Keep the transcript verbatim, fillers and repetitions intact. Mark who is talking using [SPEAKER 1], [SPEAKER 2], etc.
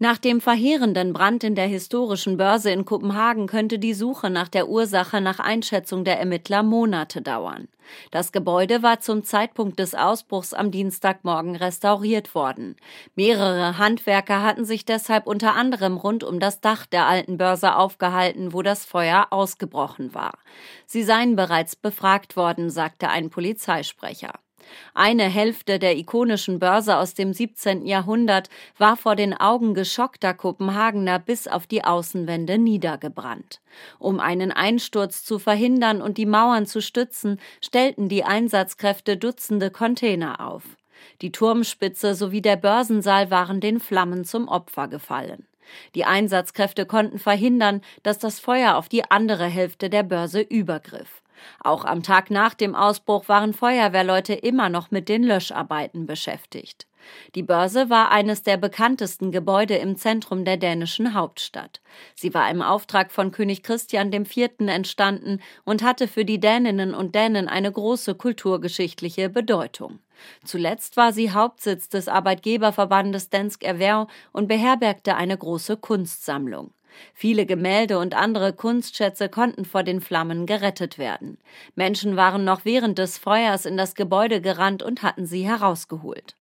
[SPEAKER 1] Nach dem verheerenden Brand in der historischen Börse in Kopenhagen könnte die Suche nach der Ursache nach Einschätzung der Ermittler Monate dauern. Das Gebäude war zum Zeitpunkt des Ausbruchs am Dienstagmorgen restauriert worden. Mehrere Handwerker hatten sich deshalb unter anderem rund um das Dach der alten Börse aufgehalten, wo das Feuer ausgebrochen war. Sie seien bereits befragt worden, sagte ein Polizeisprecher. Eine Hälfte der ikonischen Börse aus dem siebzehnten Jahrhundert war vor den Augen geschockter Kopenhagener bis auf die Außenwände niedergebrannt. Um einen Einsturz zu verhindern und die Mauern zu stützen, stellten die Einsatzkräfte Dutzende Container auf. Die Turmspitze sowie der Börsensaal waren den Flammen zum Opfer gefallen. Die Einsatzkräfte konnten verhindern, dass das Feuer auf die andere Hälfte der Börse übergriff. Auch am Tag nach dem Ausbruch waren Feuerwehrleute immer noch mit den Löscharbeiten beschäftigt. Die Börse war eines der bekanntesten Gebäude im Zentrum der dänischen Hauptstadt. Sie war im Auftrag von König Christian der Vierte entstanden und hatte für die Däninnen und Dänen eine große kulturgeschichtliche Bedeutung. Zuletzt war sie Hauptsitz des Arbeitgeberverbandes Dansk Erhverv und beherbergte eine große Kunstsammlung. Viele Gemälde und andere Kunstschätze konnten vor den Flammen gerettet werden. Menschen waren noch während des Feuers in das Gebäude gerannt und hatten sie herausgeholt.